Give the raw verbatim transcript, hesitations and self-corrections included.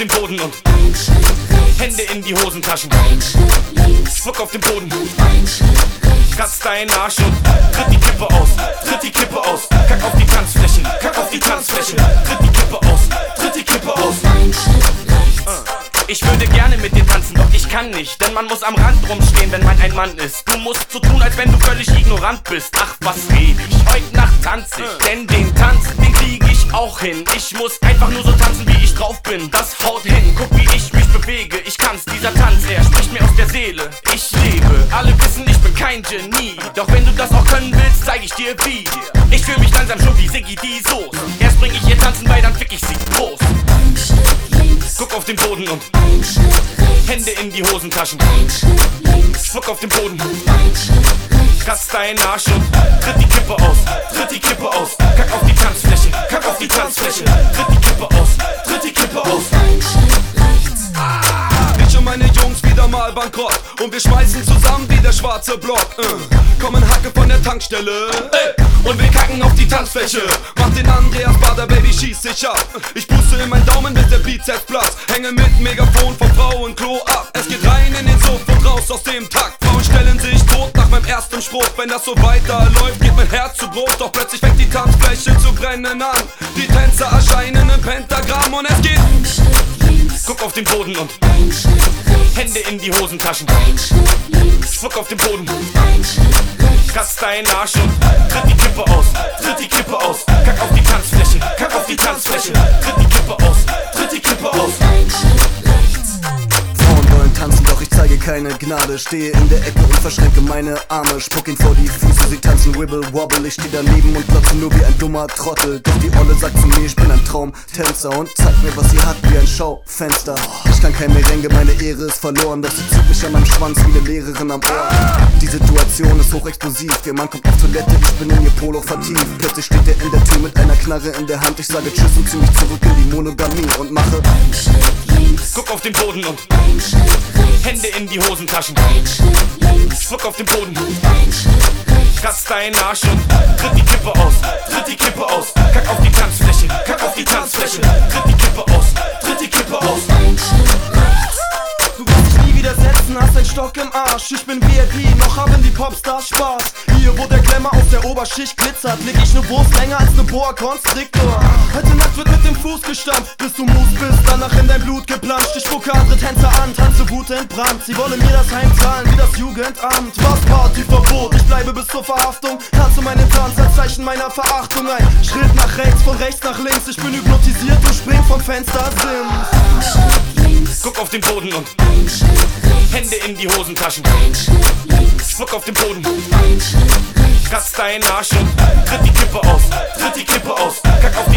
den Boden und Hände in die Hosentaschen. Spuck auf den Boden, kratz deinen Arsch und tritt die Kippe aus, tritt die Kippe aus. Kack auf die Tanzfläche, kack auf die Tanzfläche. Tritt die Kippe aus, tritt die Kippe aus. Ich würde gerne mit dir tanzen, doch ich kann nicht, denn man muss am Rand rumstehen, wenn man ein Mann ist. Du musst so tun, als wenn du völlig ignorant bist. Ach, was red ich? Heute Nacht tanz ich, denn den Tanz, den krieg ich auch hin. Ich muss einfach nur so tanzen, wie ich drauf bin. Das haut hin, guck wie ich mich bewege. Ich kann's, dieser Tanz, er spricht mir aus der Seele. Ich lebe, alle wissen, ich bin kein Genie. Doch wenn du das auch können willst, zeig ich dir wie. Ich fühl mich langsam schon wie Siggi die Soße. Erst bring ich ihr tanzen bei, dann fick ich sie. Prost. Guck auf den Boden und Hände in die Hosentaschen. Spuck auf den Boden, kratz deinen Arsch und tritt die Kippe aus, tritt die Kippe aus. Kack auf die Tanzfläche, kack auf die Tanzfläche. Tritt die Kippe aus, tritt die Kippe aus. Ich und meine Jungs wieder mal bankrott und wir schmeißen zusammen wie der schwarze Block. äh. Kommen Hacke von der Tankstelle, ey. Und wir kacken auf die Tanzfläche. Mach den Andreas Bader, Baby, schieß dich ab. Ich puste in meinen Daumen, bis der Bizeps platzt. Hänge mit Megafon vom Frauenklo ab. Es geht rein in den Suff und raus aus dem Takt. Frauen stellen sich tot nach meinem ersten Spruch. Wenn das so weiterläuft, geht mein Herz zu Bruch. Doch plötzlich fängt die Tanzfläche zu brennen an. Die Tänzer erscheinen im Pentagramm und es geht. Guck auf den Boden und Hände in die Hosentaschen. Spuck auf den Boden, kratz deinen Arsch und tritt die Kippe aus, tritt die Kippe aus. Kack auf die Tanzfläche, kack auf die Tanzfläche. Tritt die Kippe aus, tritt die Kippe aus. Frauen wollen tanzen, doch ich zeige keine Gnade. Stehe in der Ecke und verschränke meine Arme. Spuck ihn vor die Füße, sie tanzen wibble wobble. Ich steh daneben und glotze nur wie ein dummer Trottel. Doch die Olle sagt zu mir, ich bin ein Traumtänzer und zeigt mir, was sie hat, wie ein Schaufenster. Ich kann kein Merengue, meine Ehre ist verloren. Doch sie zieht mich an meinem Schwanz wie eine Lehrerin am Ohr. Die Situation ist hochexplosiv. Ihr Mann kommt auf Toilette, ich bin in ihr Polo vertieft. Plötzlich steht er in der Tür mit einer Knarre in der Hand. Ich sage Tschüss und zieh mich zurück in die Monogamie und mache. Guck auf den Boden und Hände in die Hosentaschen. Spuck auf den Boden, kratz deinen Arsch und tritt die Kippe aus, tritt die Kippe aus. Kack auf die Tanzfläche, kack auf die Tanzfläche. Tritt die Kippe aus, tritt die Kippe aus. Du wirst dich nie widersetzen, hast ein Stock im Arsch. Ich bin V I P, noch haben die Popstars Spaß. Hier, wo der Glamour aus der Oberschicht glitzert, leg ich ne Wurst länger als ne Boa Constrictor. Heute Nacht wird mit dem Fuß gestampft, bis du Mus bist, danach in dein Blut geplanscht. Ich spucke andere Tänzer an, tanze Wut entbrannt. Sie wollen mir das heimzahlen wie das Jugendamt. Was Partyverbot, ich bleibe bis zur Verhaftung. Tanze meinen Tanz als Zeichen meiner Verachtung. Ein Schritt nach rechts, von rechts nach links. Ich bin hypnotisiert und spring vom Fenster Sims. Guck auf den Boden und Hände in die Hosentaschen. Spuck auf den Boden, kratz deinen Arsch und tritt die Kippe aus, tritt die Kippe aus. Kack auf